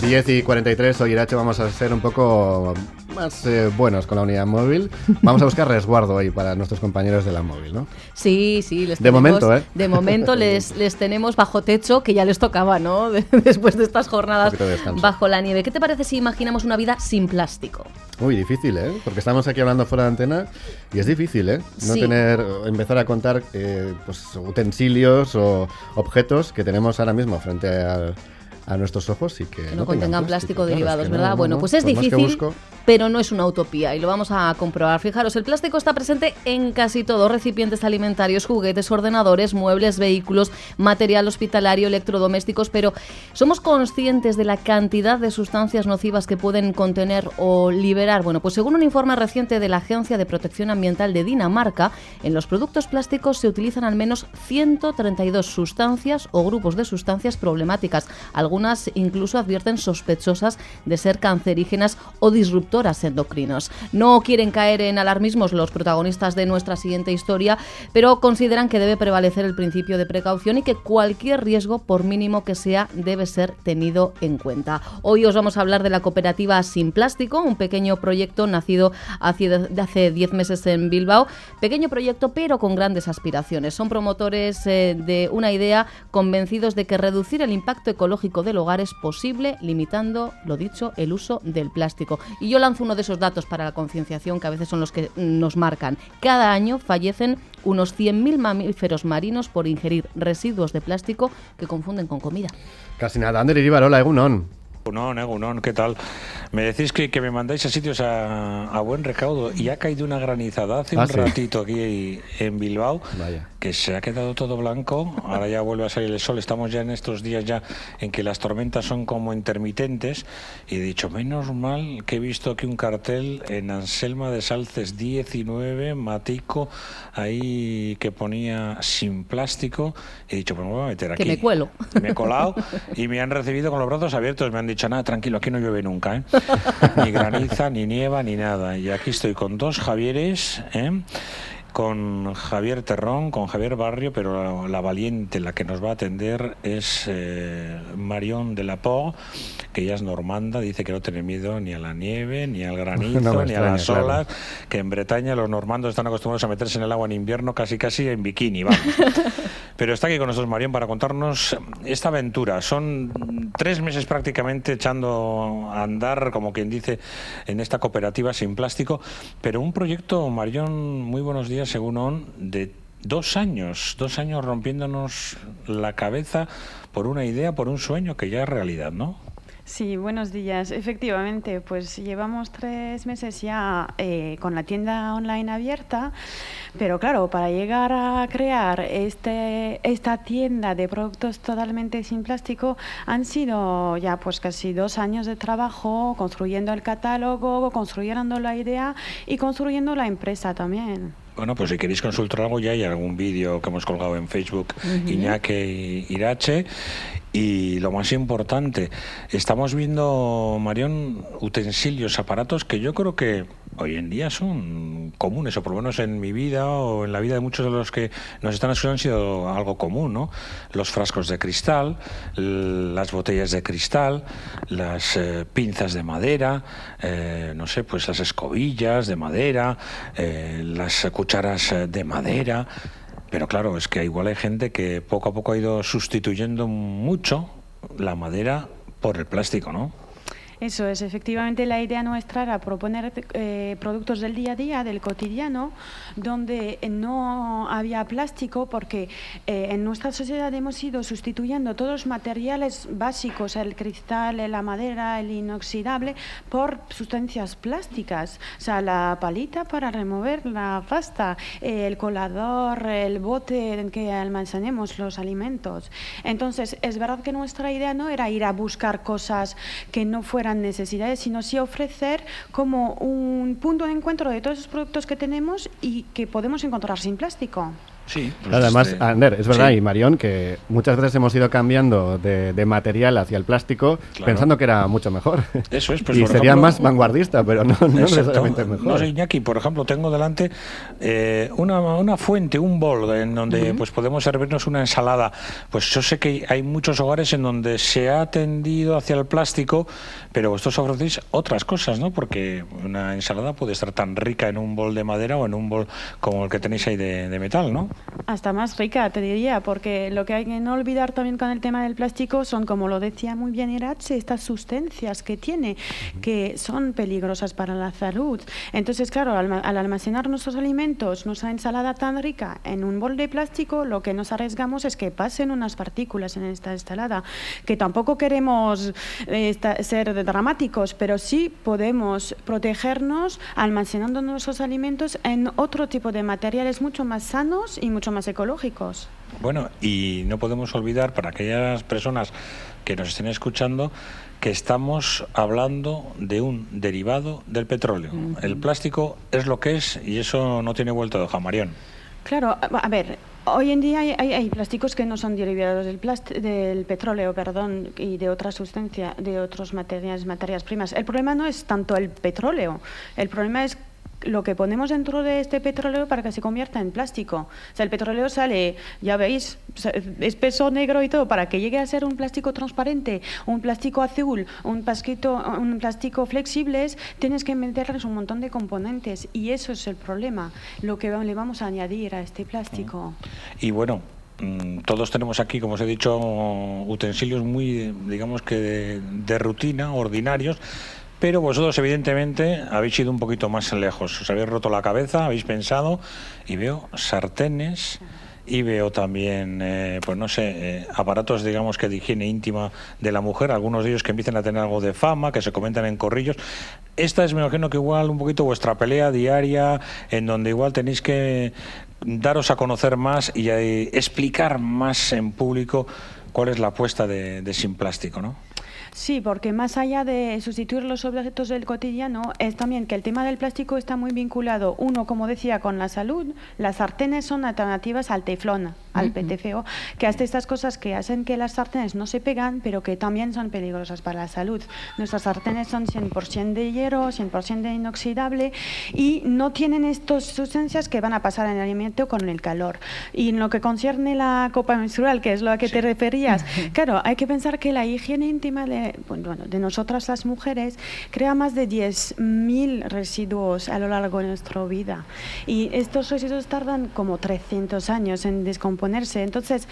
10:43, hoy Irache vamos a ser un poco más buenos con la unidad móvil. Vamos a buscar resguardo hoy para nuestros compañeros de la móvil, ¿no? Sí, les de tenemos, momento, ¿eh? De momento les tenemos bajo techo, que ya les tocaba, ¿no? Después de estas jornadas bajo la nieve. ¿Qué te parece si imaginamos una vida sin plástico? Uy, difícil, ¿eh? Porque estamos aquí hablando fuera de antena y es difícil, ¿eh? No empezar a contar pues, utensilios o objetos que tenemos ahora mismo frente a nuestros ojos y que no contengan plástico derivados, claro, ¿verdad? Bueno, pues es difícil, pero no es una utopía y lo vamos a comprobar. Fijaros, el plástico está presente en casi todo: recipientes alimentarios, juguetes, ordenadores, muebles, vehículos, material hospitalario, electrodomésticos, pero ¿somos conscientes de la cantidad de sustancias nocivas que pueden contener o liberar? Bueno, pues según un informe reciente de la Agencia de Protección Ambiental de Dinamarca, en los productos plásticos se utilizan al menos 132 sustancias o grupos de sustancias problemáticas. Algunas incluso advierten sospechosas de ser cancerígenas o disruptoras endocrinos. No quieren caer en alarmismos los protagonistas de nuestra siguiente historia, pero consideran que debe prevalecer el principio de precaución y que cualquier riesgo, por mínimo que sea, debe ser tenido en cuenta. Hoy os vamos a hablar de la cooperativa Sin Plástico, un pequeño proyecto nacido hace 10 meses en Bilbao. Pequeño proyecto, pero con grandes aspiraciones. Son promotores de una idea, convencidos de que reducir el impacto ecológico del hogar es posible limitando, lo dicho, el uso del plástico. Y yo lanzo uno de esos datos para la concienciación que a veces son los que nos marcan. Cada año fallecen unos 100.000 mamíferos marinos por ingerir residuos de plástico que confunden con comida. Casi nada. Ander Iribarola, Egunon. Egunon, ¿qué tal? Me decís que me mandáis a sitios a buen recaudo y ha caído una granizada hace un ratito aquí en Bilbao. Vaya. Que se ha quedado todo blanco, ahora ya vuelve a salir el sol, estamos ya en estos días ya en que las tormentas son como intermitentes y he dicho, menos mal que he visto aquí un cartel en Anselma de Salces 19, Matico, ahí que ponía Sin Plástico, he dicho, pues me voy a meter aquí. Que me cuelo. Me he colado y me han recibido con los brazos abiertos, me han dicho, nada, tranquilo, aquí no llueve nunca, ¿eh? Ni graniza, ni nieva, ni nada, y aquí estoy con dos Javieres, con Javier Terrón, con Javier Barrio, pero la valiente, la que nos va a atender es Marion de la Port, que ella es normanda, dice que no tiene miedo ni a la nieve, ni al granizo, ni a las olas, que en Bretaña los normandos están acostumbrados a meterse en el agua en invierno casi en bikini, vamos. Pero está aquí con nosotros Marion para contarnos esta aventura. Son 3 meses prácticamente echando a andar, como quien dice, en esta cooperativa Sin Plástico, pero un proyecto, Marion, muy buenos días, según de 2 años rompiéndonos la cabeza por una idea, por un sueño que ya es realidad, ¿no? Sí, buenos días. Efectivamente, pues llevamos 3 meses ya con la tienda online abierta, pero claro, para llegar a crear esta tienda de productos totalmente sin plástico han sido ya pues casi 2 años de trabajo construyendo el catálogo, construyendo la idea y construyendo la empresa también. Bueno, pues si queréis consultar algo, ya hay algún vídeo que hemos colgado en Facebook, Iñaki Irache. Y lo más importante, estamos viendo, Marion, utensilios, aparatos que yo creo que hoy en día son comunes, o por lo menos en mi vida o en la vida de muchos de los que nos están escuchando han sido algo común, ¿no? Los frascos de cristal, las botellas de cristal, las pinzas de madera, no sé, pues las escobillas de madera, las cucharas de madera. Pero claro, es que igual hay gente que poco a poco ha ido sustituyendo mucho la madera por el plástico, ¿no? Eso es, efectivamente la idea nuestra era proponer productos del día a día, del cotidiano, donde no había plástico, porque en nuestra sociedad hemos ido sustituyendo todos los materiales básicos, el cristal, la madera, el inoxidable, por sustancias plásticas. O sea, la palita para remover la pasta, el colador, el bote en que almacenemos los alimentos. Entonces, es verdad que nuestra idea no era ir a buscar cosas que no fueran necesidades, sino sí ofrecer como un punto de encuentro de todos esos productos que tenemos y que podemos encontrar sin plástico. Sí, pues además, Ander, es verdad, sí. Y Marión, que muchas veces hemos ido cambiando de material hacia el plástico, claro, pensando que era mucho mejor. Eso es, pues, y sería más vanguardista, pero no necesariamente mejor. No sé, Iñaki, por ejemplo, tengo delante una fuente, un bol, en donde pues podemos servirnos una ensalada. Pues yo sé que hay muchos hogares en donde se ha tendido hacia el plástico, pero vosotros ofrecéis otras cosas, ¿no? Porque una ensalada puede estar tan rica en un bol de madera o en un bol como el que tenéis ahí de metal, ¿no? Hasta más rica, te diría, porque lo que hay que no olvidar también con el tema del plástico son, como lo decía muy bien Iratxe, estas sustancias que tiene, que son peligrosas para la salud. Entonces, claro, al almacenar nuestros alimentos, nuestra ensalada tan rica en un bol de plástico, lo que nos arriesgamos es que pasen unas partículas en esta ensalada, que tampoco queremos ser dramáticos, pero sí podemos protegernos almacenando nuestros alimentos en otro tipo de materiales mucho más sanos y mucho más ecológicos. Bueno, y no podemos olvidar, para aquellas personas que nos estén escuchando, que estamos hablando de un derivado del petróleo. El plástico es lo que es y eso no tiene vuelta de hoja, Marión. Claro, a ver, hoy en día hay plásticos que no son derivados del petróleo, y de otras sustancias, de otros materias primas. El problema no es tanto el petróleo, el problema es lo que ponemos dentro de este petróleo para que se convierta en plástico. O sea, el petróleo sale, ya veis, espeso, negro y todo, para que llegue a ser un plástico transparente, un plástico azul, un plástico flexibles, tienes que meterles un montón de componentes y eso es el problema, lo que le vamos a añadir a este plástico. Y bueno, todos tenemos aquí, como os he dicho, utensilios muy, digamos que de rutina, ordinarios, pero vosotros evidentemente habéis ido un poquito más lejos, os habéis roto la cabeza, habéis pensado, y veo sartenes y veo también, pues no sé, aparatos, digamos que de higiene íntima de la mujer, algunos de ellos que empiezan a tener algo de fama, que se comentan en corrillos. Esta es, me imagino que igual un poquito vuestra pelea diaria, en donde igual tenéis que daros a conocer más y explicar más en público cuál es la apuesta de Sin Plástico, ¿no? Sí, porque más allá de sustituir los objetos del cotidiano, es también que el tema del plástico está muy vinculado, uno, como decía, con la salud. Las sartenes son alternativas al teflón, al PTFO, que hace estas cosas que hacen que las sartenes no se pegan, pero que también son peligrosas para la salud. Nuestras sartenes son 100% de hierro, 100% de inoxidable y no tienen estas sustancias que van a pasar en el alimento con el calor. Y en lo que concierne la copa menstrual, que es lo a que te referías, claro, hay que pensar que la higiene íntima de nosotras las mujeres crea más de 10.000 residuos a lo largo de nuestra vida y estos residuos tardan como 300 años en descomponerse. Entonces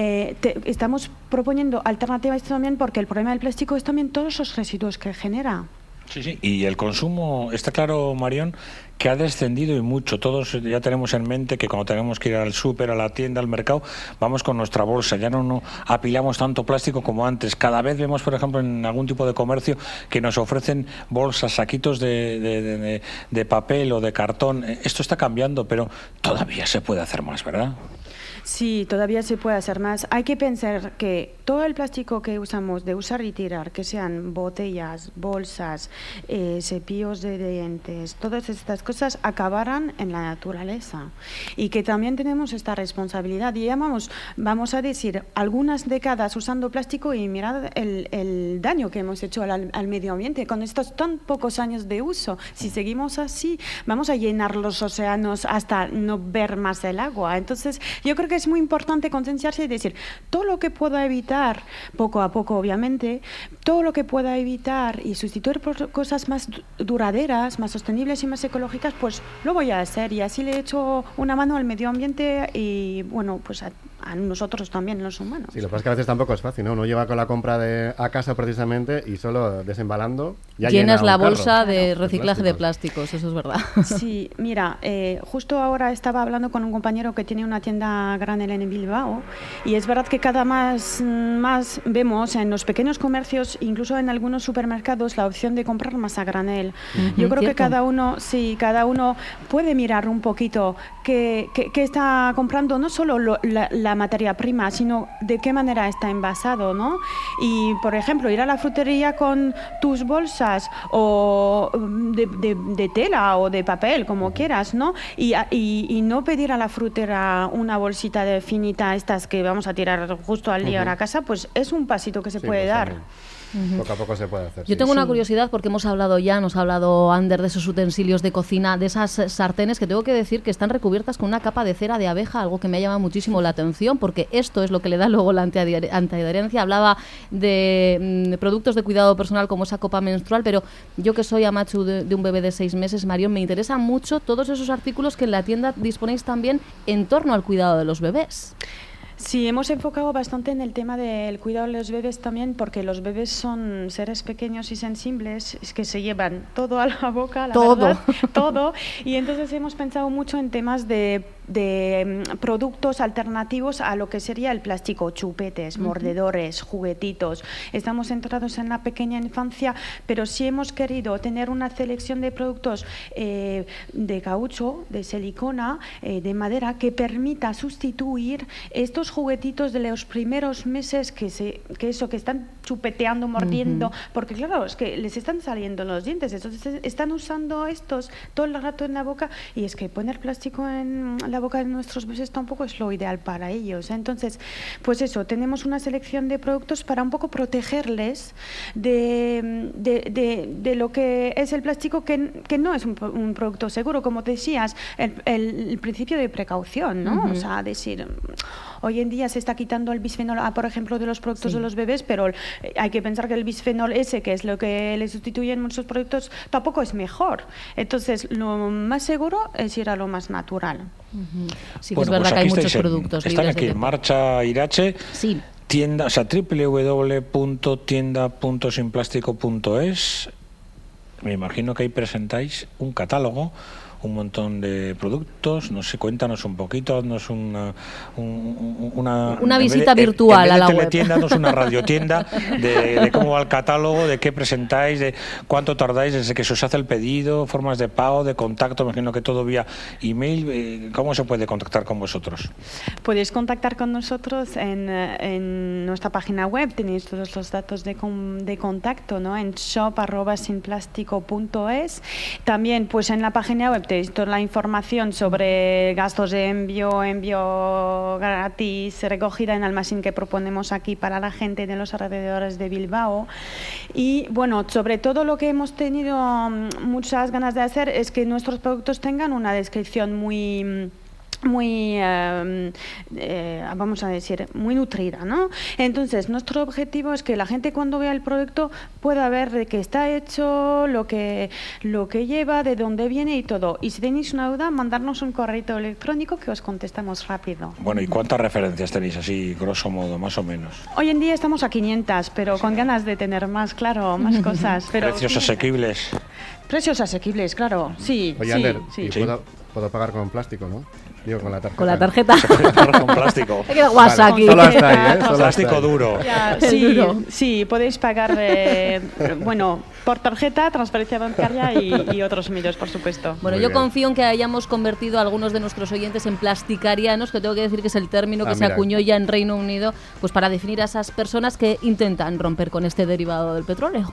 estamos proponiendo alternativas también, porque el problema del plástico es también todos los residuos que genera. Sí, sí, y el consumo, está claro, Marión, que ha descendido y mucho. Todos ya tenemos en mente que cuando tenemos que ir al súper, a la tienda, al mercado, vamos con nuestra bolsa. Ya no apilamos tanto plástico como antes. Cada vez vemos, por ejemplo, en algún tipo de comercio que nos ofrecen bolsas, saquitos de papel o de cartón. Esto está cambiando, pero todavía se puede hacer más, ¿verdad? Sí, todavía se puede hacer más. Hay que pensar que todo el plástico que usamos de usar y tirar, que sean botellas, bolsas, cepillos de dientes, todas estas cosas acabarán en la naturaleza. Y que también tenemos esta responsabilidad. Y vamos a decir, algunas décadas usando plástico y mirad el daño que hemos hecho al medio ambiente con estos tan pocos años de uso. Si seguimos así, vamos a llenar los océanos hasta no ver más el agua. Entonces, yo creo que es muy importante concienciarse y decir, todo lo que pueda evitar, poco a poco obviamente, todo lo que pueda evitar y sustituir por cosas más duraderas, más sostenibles y más ecológicas, pues lo voy a hacer y así le echo una mano al medio ambiente y bueno, pues a nosotros también, los humanos. Sí, lo que pasa es que a veces tampoco es fácil, ¿no? Uno lleva con la compra a casa precisamente y solo desembalando ya llenas la bolsa de reciclaje de plásticos, eso es verdad. Sí, mira, justo ahora estaba hablando con un compañero que tiene una tienda granel en Bilbao y es verdad que cada más vemos en los pequeños comercios, incluso en algunos supermercados, la opción de comprar más a granel. Yo creo que cada uno puede mirar un poquito qué está comprando, no solo la la materia prima, sino de qué manera está envasado, ¿no? Y, por ejemplo, ir a la frutería con tus bolsas o de tela o de papel, como quieras, ¿no? Y no pedir a la frutera una bolsita de finita, estas que vamos a tirar justo al día a casa, pues es un pasito que se puede dar. También. Poco a poco se puede hacer. Yo tengo una curiosidad porque hemos hablado ya, nos ha hablado Ander de esos utensilios de cocina, de esas sartenes que tengo que decir que están recubiertas con una capa de cera de abeja, algo que me ha llamado muchísimo la atención porque esto es lo que le da luego la antiadherencia. Hablaba de productos de cuidado personal como esa copa menstrual, pero yo que soy amachu de un bebé de 6 meses, Marión, me interesa mucho todos esos artículos que en la tienda disponéis también en torno al cuidado de los bebés. Sí, hemos enfocado bastante en el tema del cuidado de los bebés también, porque los bebés son seres pequeños y sensibles, es que se llevan todo a la boca, verdad, todo. Y entonces hemos pensado mucho en temas de productos alternativos a lo que sería el plástico, chupetes, mordedores, juguetitos. Estamos centrados en la pequeña infancia, pero sí hemos querido tener una selección de productos de caucho, de silicona, de madera, que permita sustituir estos juguetitos de los primeros meses que están chupeteando, mordiendo, porque claro, es que les están saliendo los dientes, entonces están usando estos todo el rato en la boca, y es que poner plástico en la boca de nuestros bebés tampoco es lo ideal para ellos. Entonces, pues eso, tenemos una selección de productos para un poco protegerles de lo que es el plástico, que no es un producto seguro, como decías, el principio de precaución, ¿no? O sea, decir, hoy en día se está quitando el bisfenol A, por ejemplo, de los productos de los bebés, pero hay que pensar que el bisfenol S, que es lo que le sustituye en muchos productos, tampoco es mejor. Entonces, lo más seguro es ir a lo más natural. Sí, que es verdad que hay muchos productos. Están aquí en marcha, Irache. Sí. Tienda, o sea, www.tienda.sinplástico.es. Me imagino que ahí presentáis un catálogo, un montón de productos, no sé, cuéntanos un poquito, haznos una visita virtual a la web. Haznos una radiotienda de cómo va el catálogo, de qué presentáis, de cuánto tardáis desde que se os hace el pedido, formas de pago, de contacto, me imagino que todo vía email. ¿Cómo se puede contactar con vosotros? Podéis contactar con nosotros en nuestra página web, tenéis todos los datos de contacto, ¿no? En shop@sinplástico.es. También, pues en la página web tenéis toda la información sobre gastos de envío gratis, recogida en almacén que proponemos aquí para la gente de los alrededores de Bilbao. Y bueno, sobre todo lo que hemos tenido muchas ganas de hacer es que nuestros productos tengan una descripción muy vamos a decir, muy nutrida, ¿no? Entonces, nuestro objetivo es que la gente cuando vea el producto pueda ver de qué está hecho, lo que lleva, de dónde viene y todo. Y si tenéis una duda, mandarnos un correo electrónico que os contestamos rápido. Bueno, ¿y cuántas referencias tenéis así, grosso modo, más o menos? Hoy en día estamos a 500, pero con ganas de tener más, claro, más cosas. Pero ¿precios asequibles? Precios asequibles, claro, sí. Oye, Ander, puedo pagar con plástico, ¿no? Digo, con la tarjeta. Con la tarjeta. Se puede pagar con plástico. Hay que WhatsApp aquí. Solo hasta ahí, ¿eh? Plástico duro. Ya, sí, podéis pagar, por tarjeta, transferencia bancaria y otros medios, por supuesto. Bueno, yo confío en que hayamos convertido a algunos de nuestros oyentes en plasticarianos, que tengo que decir que es el término que se acuñó ya en Reino Unido, pues para definir a esas personas que intentan romper con este derivado del petróleo.